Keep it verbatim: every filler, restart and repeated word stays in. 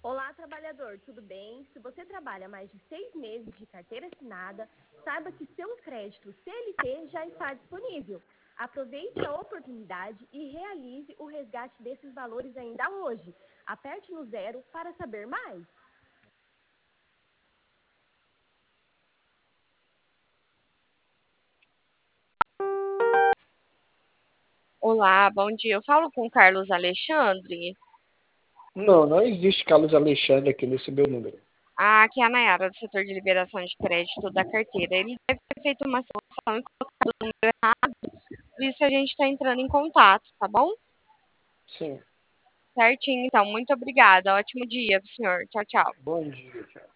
Olá, trabalhador, tudo bem? Se você trabalha mais de seis meses de carteira assinada, saiba que seu crédito C L T já está disponível. Aproveite a oportunidade e realize o resgate desses valores ainda hoje. Aperte no zero para saber mais. Olá, bom dia. Eu falo com o Carlos Alexandre. Não, não existe Carlos Alexandre aqui nesse meu número. Ah, aqui é a Nayara, do setor de liberação de crédito da carteira. Ele deve ter feito uma solução e colocado o número errado, por isso a gente está entrando em contato, tá bom? Sim. Certinho, então. Muito obrigada. Ótimo dia pro senhor. Tchau, tchau. Bom dia, tchau.